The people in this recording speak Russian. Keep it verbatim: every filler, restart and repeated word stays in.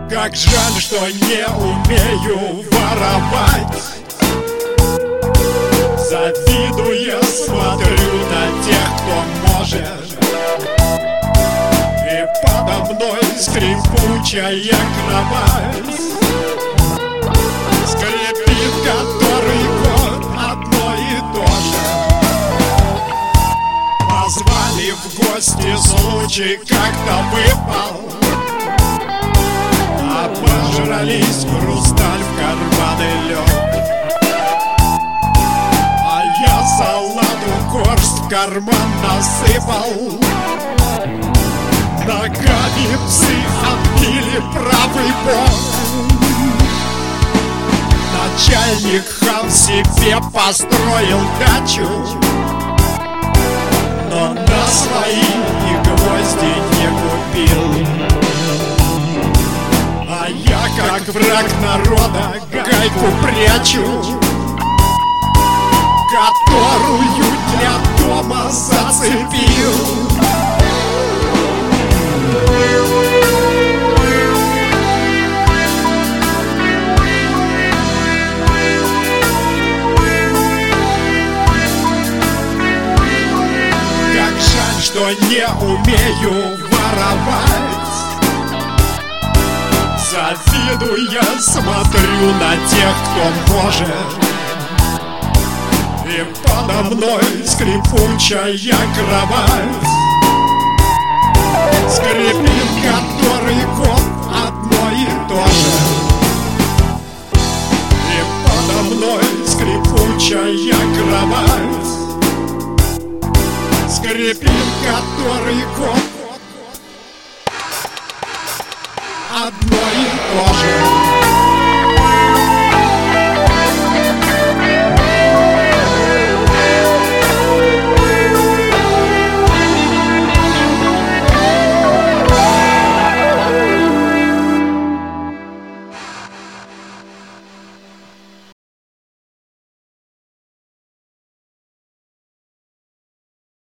Как жаль, что не умею воровать. Завидуя смотрю на тех, кто может, и подо мной скрипучая кровать скрипит который год одно и то же. Позвали в гости, случай как-то выпал. Обожрались, хрусталь в карманы лег, а я салату горсть в карман насыпал. Ногами псы отбили правый бок. Начальник хам себе построил дачу, но на свои гвозди не купил. А я, как враг народа, гайку прячу, которую для дома зацепил. Как жаль, что не умею воровать. Завидуя смотрю на тех, кто может, и подо мной скрипучая кровать скрипит который год одно и то же. И подо мной скрипучая кровать скрипит который год